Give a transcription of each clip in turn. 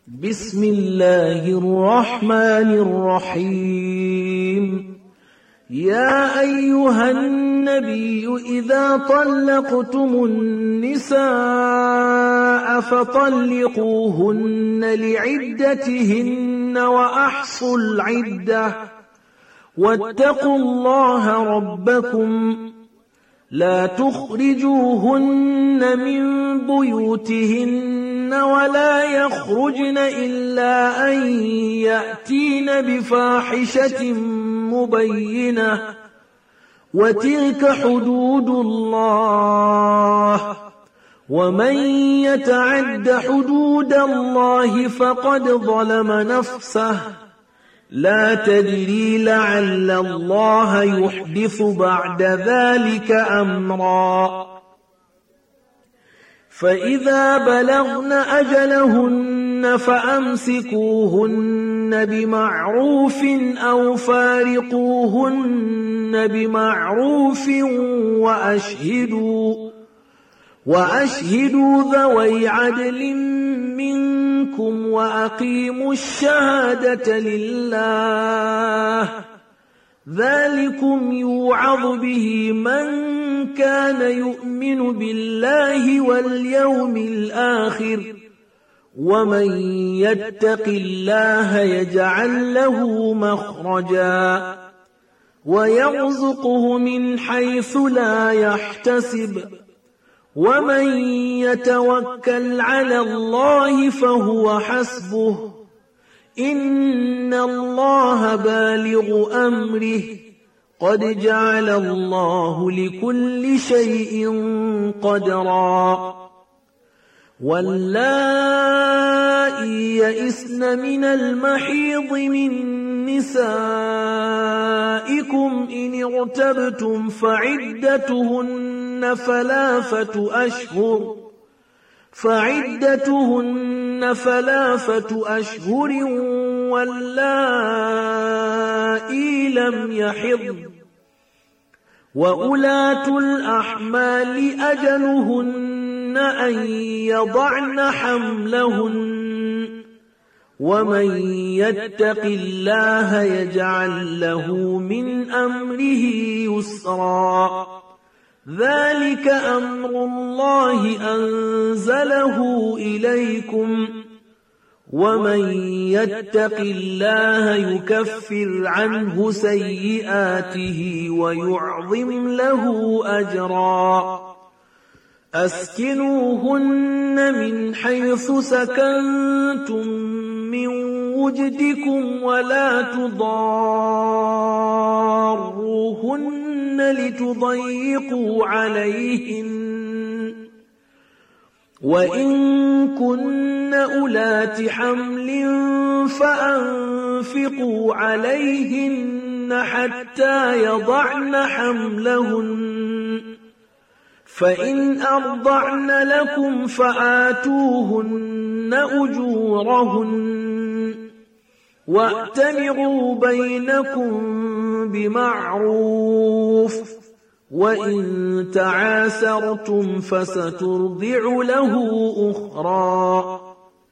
بسم الله الرحمن الرحيم. يا أيها النبي إذا طلقتم النساء فطلقوهن لعدتهن وأحصوا العدة واتقوا الله ربكم لا تخرجوهن من بيوتهن ولا يخرجن إلا أن يأتين بفاحشة مبينة وتلك حدود الله ومن يتعد حدود الله فقد ظلم نفسه لا تدري لعل الله يحدث بعد ذلك أمرا. فإذا بلغن أجلهن فأمسكوهن بمعروف أو فارقوهن بمعروف وأشهدوا ذوي عدل منكم وأقيموا الشهادة لله ذلكم يوعظ به من كان يؤمن بالله واليوم الآخر ومن يتق الله يجعل له مخرجا ويرزقه من حيث لا يحتسب ومن يتوكل على الله فهو حسبه إن الله بالغ أمره قد جعل الله لكل شيء قدرا. واللائي يئسن من المحيض من نسائكم إن ارتبتم فعدتهن ثلاثة أشهر واللائي لم يحضن وأولاة الأحمال أجلهن أن يضعن حملهن ومن يتق الله يجعل له من أمره يسرا ذلك أمر الله أنزله إليكم ومن يتق الله يكفر عنه سيئاته ويعظم له أجرا. أسكنوهن من حيث سكنتم من وجدكم ولا تضاروهن لتضيقوا عليهن وإن كن أولات حمل فأنفقوا عليهن حتى يضعن حملهن فإن أرضعن لكم فآتوهن أجورهن وأتمروا بينكم بمعروف وإن تعاسرتم فسترضع له أخرى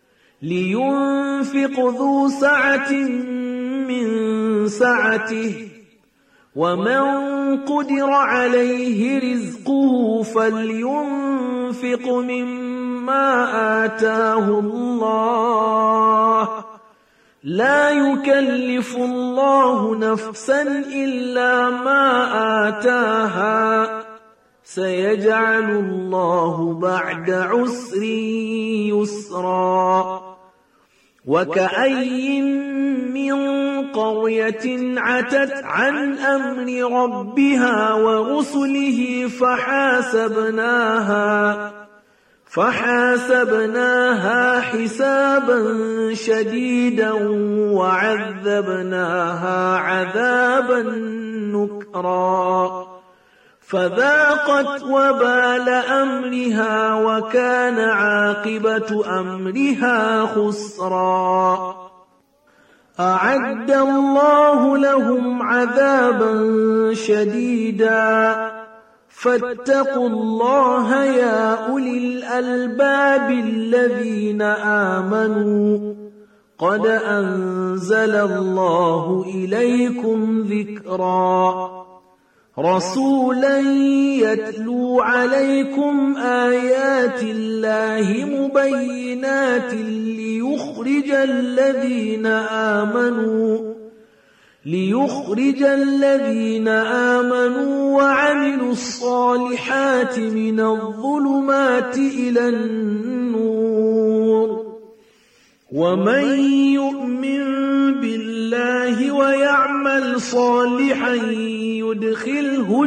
لينفق ذو سعة من سعته ومن قدر عليه رزقه فلينفق مما آتاه الله لا يكلف الله نفسا إلا ما آتاها سيجعل الله بعد عسر يسرا. وكأي من قرية عتت عن أمر ربها ورسله فحاسبناها حسابا شديدا وعذبناها عذابا نكرا فذاقت وبال أمرها وكان عاقبة أمرها خسرا. أعد الله لهم عذابا شديدا فاتقوا الله يا أولي الألباب الذين آمنوا قد أنزل الله إليكم ذكرا رسولا يتلو عليكم آيات الله مبينات ليخرج الذين آمنوا وعملوا الصالحات من الظلمات إلى النور ومن يؤمن بالله ويعمل صالحا يدخله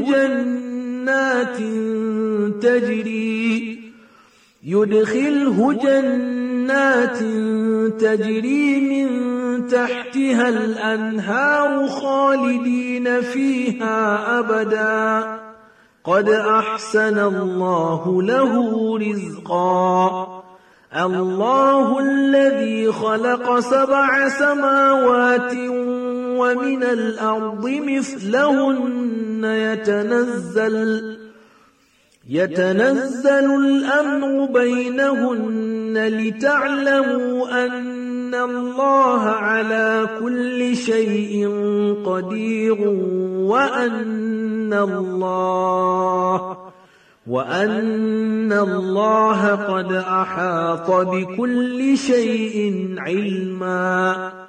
جنات تجري من تحتها الأنهار خالدين فيها أبدا قد أحسن الله له رزقا الله الذي خلق 7 سماوات ومن الأرض مثلهن يتنزل الأمر بينهن لتعلموا أن الله على كل شيء قدير وأن الله قد أحاط بكل شيء علما